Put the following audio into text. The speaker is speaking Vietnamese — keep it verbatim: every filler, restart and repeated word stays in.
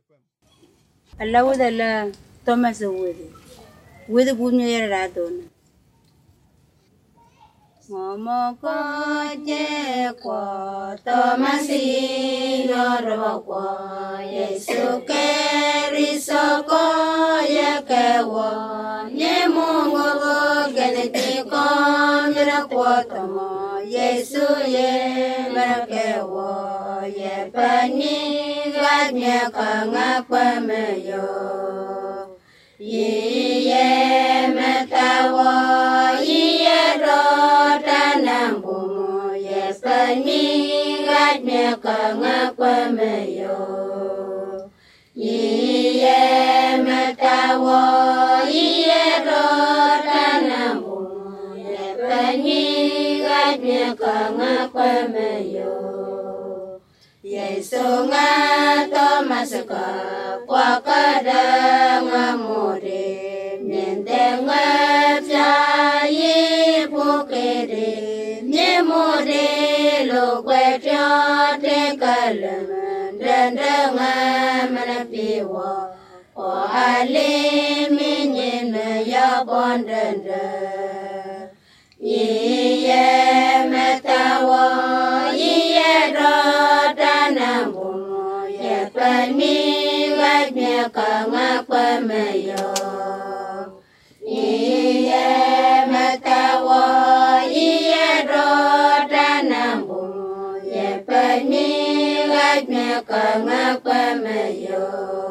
Allah with Allah Thomas with it. With the good near Radon. Momo koje ko Tomasi nyoro ko Yesu Kristo ko yekewo nyemungo geneti ko nyoro ko tomo Yesu ye merakewo ye pani gadnya kanga pameyo ye metawo ye ro Nambumo yes pani gadnya kanga pameyo ye metawo ye ro nambumo ye pani gadnya kanga pameyo Yesu nga Tomasuka kwa kadanga more miende nga fyayi pukere Nemore lo kwetyo te kalama Dendanga manapiwa O ale minyina ya bondenda Iye metawa Iye rota nambumo Ye pani gadnya kanga pameyo Iye metawa Iye rota nambumo Ye pani gadnya kanga pameyo